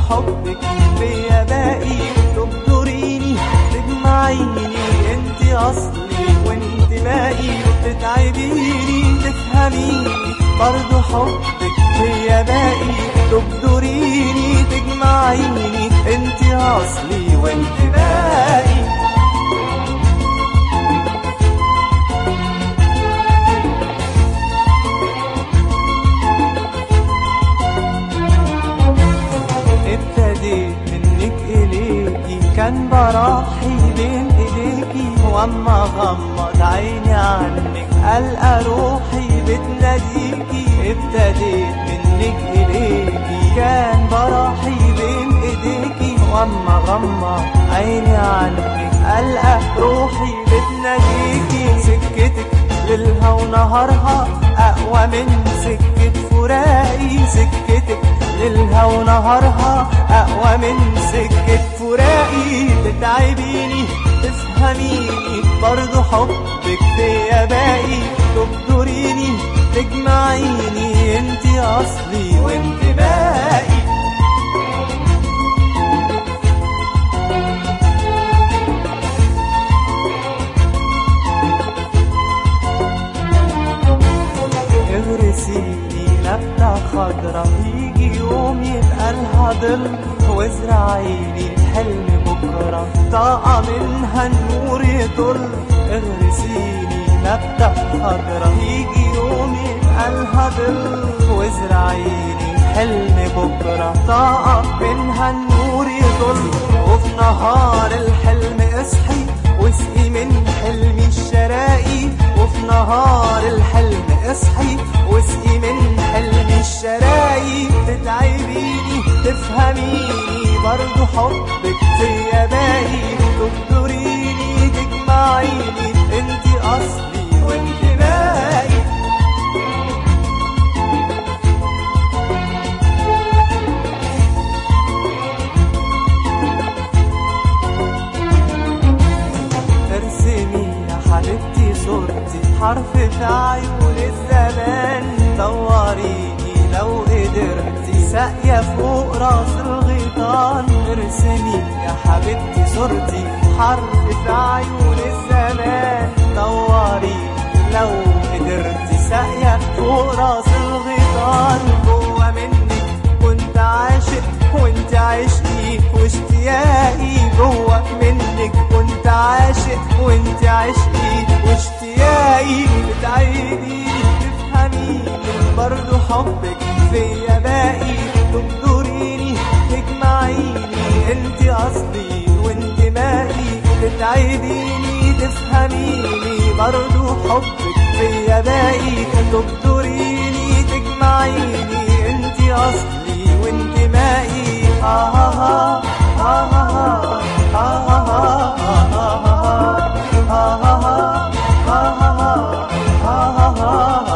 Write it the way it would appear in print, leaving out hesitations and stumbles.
حبك فيا باقي، تبدريني تجمعيني، انت اصلي وانت باقي، تتعبيني تفهميني، برضو حبك فيا باقي، تبدريني تجمعيني، انت اصلي وانت باقي. ابتديت منك إليكي كان براحي بين إيديكي، وأما غمض عيني عنك ألقى روحي بتناديكي. ابتديت منك إليكي كان براحي بين إيديكي، وأما غمض عيني عنك ألقى روحي بتناديكي. سكتك ليلها ونهارها أقوى من سكة فراقي، سكتك ليلها ونهارها أقوى من سكة فراقي، تتعبيني تفهميني، برضو حبك فيا باقي، تبدريني تجمعيني، انت أصلي وانت باقي. اغرسيني نبتة خضرا، يجي يوم يبقى لها ظل، وازرعيني حلم بكرة طاقة منها النور يطل. اغرسيني نبتة خضرا، يجي يوم يبقى لها ظل، وازرعيني حلم بكرة طاقة منها النور يطل. وفي نهار الحلم اصحي واسقي من حلمي الشراقي، وفي نهار الحلم اصحي واسقي من حلمي الشراقي، تتعبيني تفهميني، برضو حبك فيا باقي، تبدريني تجمعيني، انت اصلي وانت باقي. ارسمي يا حبيبتي صورتي حرف في عيون الزمان، دوريني لو قدرتي ساقية فوق راس الغيطان. ارسمي يا حبيبتي صورتي حرف في عيون الزمان، دوريني لو قدرتي ساقية فوق راس الغيطان. جوا منك كنت عاشق وانت عشقي واشتياقي، جوا منك كنت عاشق وانت عشقي واشتياقي، بتعيدي تفهميني، برضو حبك فيا باقي، تبدريني تجمعيني، انت اصلي وانت باقي، بتعيديني تفهميني، برضو حبك فيا باقي، تبدريني تجمعيني، انت اصلي وانت باقي. ha ha ha